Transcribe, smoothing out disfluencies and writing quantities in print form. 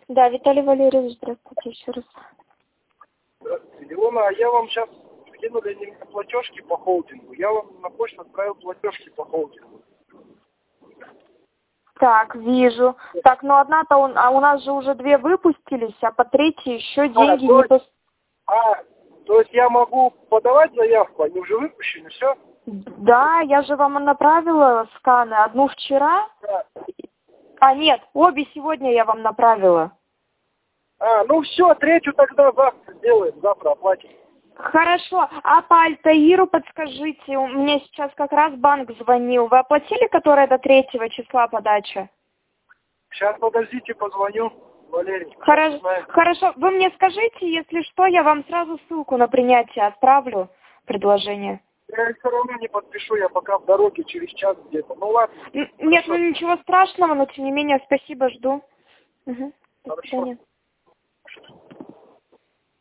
Да, Виталий Валерьевич, здравствуйте еще раз. Здравствуйте, Илона, а я вам сейчас скинули немного платежки по холдингу. Я вам на почту отправил платежки по холдингу. Так, вижу. Так, ну одна-то у нас же уже 2 выпустились, а по третьей еще деньги не То есть я могу подавать заявку, они уже выпущены, все? Да, я же вам направила сканы. Одну вчера. Да. А нет, обе сегодня я вам направила. Ну все, третью тогда завтра сделаем, завтра оплатим. Хорошо. А по Альтаиру подскажите, у меня сейчас как раз банк звонил. Вы оплатили, которая до 3 числа подача? Сейчас подождите, позвоню, Валерий. Хорошо. Вы мне скажите, если что, я вам сразу ссылку на принятие отправлю, предложение. Я все равно не подпишу, я пока в дороге, через час где-то. Ну ладно. Нет, ну ничего страшного, но тем не менее, спасибо, жду. Угу. До свидания.